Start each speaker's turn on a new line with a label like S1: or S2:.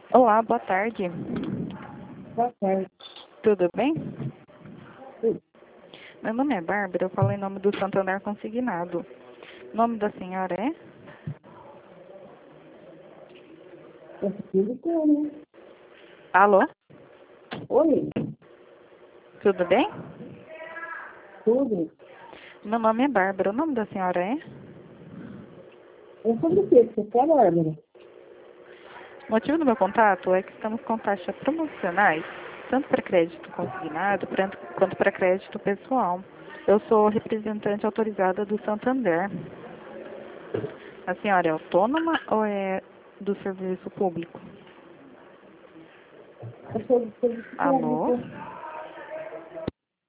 S1: Olá, boa tarde.
S2: Boa tarde.
S1: Tudo bem?
S2: Sim.
S1: Meu nome é Bárbara, eu falo em nome do Santander Consignado. O nome da senhora é?
S2: Eu preciso ter, né?
S1: Alô?
S2: Oi,
S1: Tudo bem?
S2: tudo.
S1: Meu nome é Bárbara, o nome da senhora é?
S2: É sobre o que você quer, Bárbara?
S1: O motivo do meu contato é que estamos com taxas promocionais, tanto para crédito consignado quanto para crédito pessoal. Eu sou representante autorizada do Santander. A senhora é autônoma ou é do serviço público?
S2: Eu sou do serviço
S1: Alô?
S2: público.